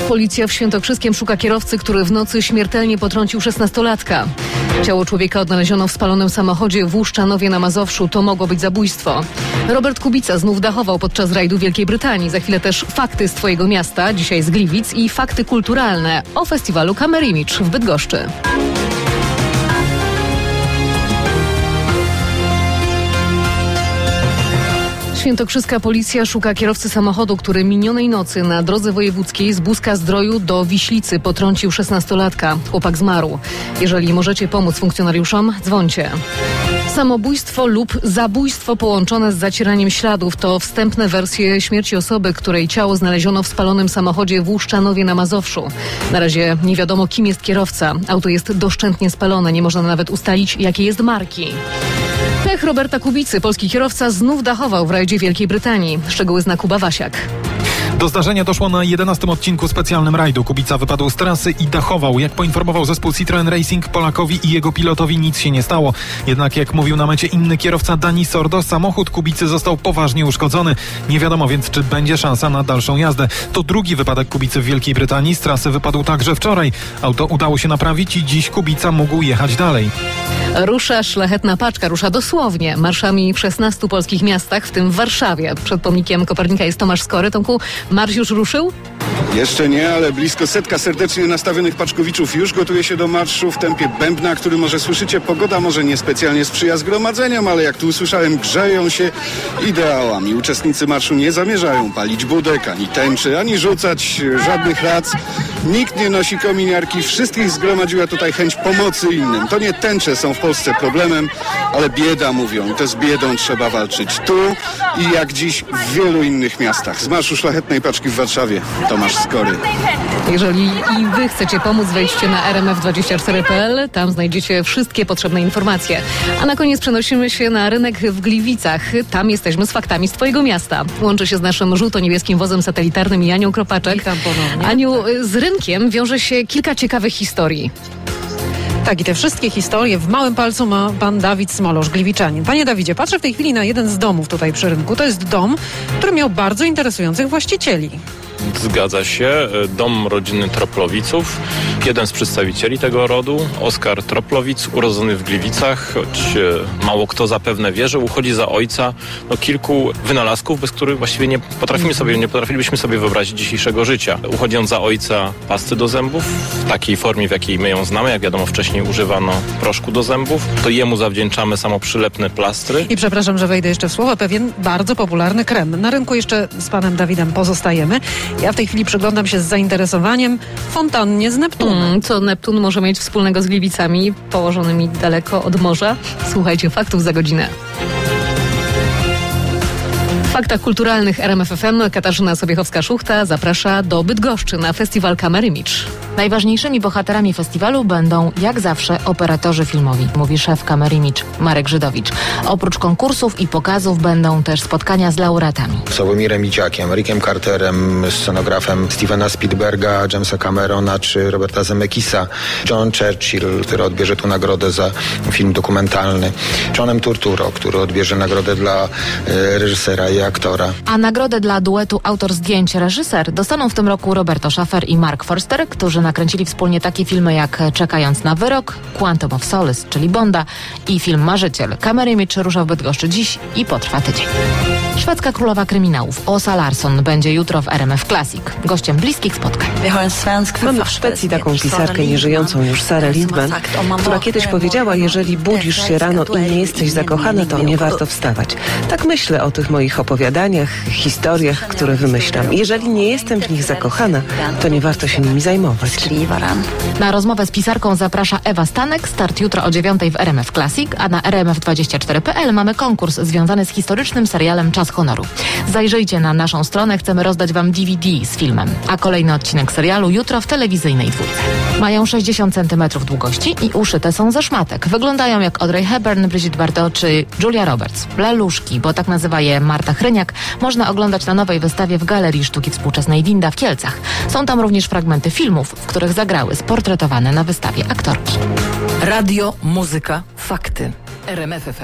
Policja w Świętokrzyskiem szuka kierowcy, który w nocy śmiertelnie potrącił 16-latka. Ciało człowieka odnaleziono w spalonym samochodzie w Łuszczanowie na Mazowszu. To mogło być zabójstwo. Robert Kubica znów dachował podczas rajdu w Wielkiej Brytanii. Za chwilę też fakty z twojego miasta, dzisiaj z Gliwic, i fakty kulturalne o festiwalu Camera Image w Bydgoszczy. Świętokrzyska policja szuka kierowcy samochodu, który minionej nocy na drodze wojewódzkiej z Buska-Zdroju do Wiślicy potrącił 16-latka. Chłopak zmarł. Jeżeli możecie pomóc funkcjonariuszom, dzwońcie. Samobójstwo lub zabójstwo połączone z zacieraniem śladów to wstępne wersje śmierci osoby, której ciało znaleziono w spalonym samochodzie w Łuszczanowie na Mazowszu. Na razie nie wiadomo, kim jest kierowca. Auto jest doszczętnie spalone, nie można nawet ustalić, jakiej jest marki. Pech Roberta Kubicy. Polski kierowca znów dachował w rajdzie Wielkiej Brytanii. Szczegóły zna Kuba Wasiak. Do zdarzenia doszło na 11. odcinku specjalnym rajdu. Kubica wypadł z trasy i dachował. Jak poinformował zespół Citroen Racing, Polakowi i jego pilotowi nic się nie stało. Jednak jak mówił na mecie inny kierowca Dani Sordo, samochód Kubicy został poważnie uszkodzony. Nie wiadomo więc, czy będzie szansa na dalszą jazdę. To drugi wypadek Kubicy w Wielkiej Brytanii. Z trasy wypadł także wczoraj. Auto udało się naprawić i dziś Kubica mógł jechać dalej. Rusza szlachetna paczka, rusza dosłownie marszami w 16 polskich miastach, w tym w Warszawie. Przed pomnikiem Kopernika jest Tomasz Skory. Tomku, marsz już ruszył? Jeszcze nie, ale blisko 100 serdecznie nastawionych paczkowiczów już gotuje się do marszu w tempie bębna, który może słyszycie. Pogoda może niespecjalnie sprzyja zgromadzeniom, ale jak tu usłyszałem, grzeją się ideałami. Uczestnicy marszu nie zamierzają palić budek, ani tęczy, ani rzucać żadnych rac. Nikt nie nosi kominiarki, wszystkich zgromadziła tutaj chęć pomocy innym. To nie tęcze są w Polsce problemem, ale bieda, mówią. I to z biedą trzeba walczyć tu i jak dziś w wielu innych miastach. Z marszu szlachetnej paczki w Warszawie, Tomasz Skory. Jeżeli i wy chcecie pomóc, wejdźcie na rmf24.pl. Tam znajdziecie wszystkie potrzebne informacje. A na koniec przenosimy się na rynek w Gliwicach. Tam jesteśmy z faktami z twojego miasta. Łączy się z naszym żółto-niebieskim wozem satelitarnym i Anią Kropaczek. Witam ponownie. Aniu, z rynkiem wiąże się kilka ciekawych historii. Tak, i te wszystkie historie w małym palcu ma pan Dawid Smolosz, gliwiczanin. Panie Dawidzie, patrzę w tej chwili na jeden z domów tutaj przy rynku. To jest dom, który miał bardzo interesujących właścicieli. Zgadza się. Dom rodziny Troplowiców. Jeden z przedstawicieli tego rodu, Oskar Troplowic, urodzony w Gliwicach, choć mało kto zapewne wie, że uchodzi za ojca kilku wynalazków, bez których właściwie nie potrafilibyśmy sobie wyobrazić dzisiejszego życia. Uchodzi on za ojca pasty do zębów w takiej formie, w jakiej my ją znamy. Jak wiadomo, wcześniej używano proszku do zębów. To jemu zawdzięczamy samoprzylepne plastry. I przepraszam, że wejdę jeszcze w słowo, pewien bardzo popularny krem. Na rynku jeszcze z panem Dawidem pozostajemy. Ja w tej chwili przyglądam się z zainteresowaniem fontannie z Neptunem. Co Neptun może mieć wspólnego z Gliwicami, położonymi daleko od morza? Słuchajcie faktów za godzinę. W faktach kulturalnych RMF FM Katarzyna Sobiechowska-Szuchta zaprasza do Bydgoszczy na festiwal Camera Image. Najważniejszymi bohaterami festiwalu będą, jak zawsze, operatorzy filmowi, mówi szef Camera Image Marek Żydowicz. Oprócz konkursów i pokazów będą też spotkania z laureatami. Sławomirem Iciakiem, Rickiem Carterem, scenografem Stevena Spielberga, Jamesa Camerona czy Roberta Zemeckisa, John Churchill, który odbierze tu nagrodę za film dokumentalny, Johnem Turturro, który odbierze nagrodę dla reżysera i aktora. A nagrodę dla duetu autor zdjęć reżyser dostaną w tym roku Roberto Schaffer i Mark Forster, którzy nakręcili wspólnie takie filmy jak Czekając na wyrok, Quantum of Solace, czyli Bonda i film Marzyciel. Camera Image rusza w Bydgoszczy dziś i potrwa tydzień. Szwedzka królowa kryminałów Åsa Larsson będzie jutro w RMF Classic. Gościem bliskich spotkań. Mamy w Szwecji taką pisarkę nieżyjącą już, Sarę Lindman, która kiedyś powiedziała, jeżeli budzisz się rano i nie jesteś zakochana, to nie warto wstawać. Tak myślę o tych moich opowiadaniach, historiach, które wymyślam. Jeżeli nie jestem w nich zakochana, to nie warto się nimi zajmować. Na rozmowę z pisarką zaprasza Ewa Stanek. Start jutro o 9:00 w RMF Classic, a na rmf24.pl mamy konkurs związany z historycznym serialem Czas Honoru. Zajrzyjcie na naszą stronę, chcemy rozdać wam DVD z filmem. A kolejny odcinek serialu jutro w telewizyjnej dwójce. Mają 60 cm długości i uszyte są ze szmatek. Wyglądają jak Audrey Hepburn, Brigitte Bardot czy Julia Roberts. Leluszki, bo tak nazywa je Marta Chryniak, można oglądać na nowej wystawie w Galerii Sztuki Współczesnej Winda w Kielcach. Są tam również fragmenty filmów, w których zagrały sportretowane na wystawie aktorki. Radio, muzyka, fakty. RMF FM.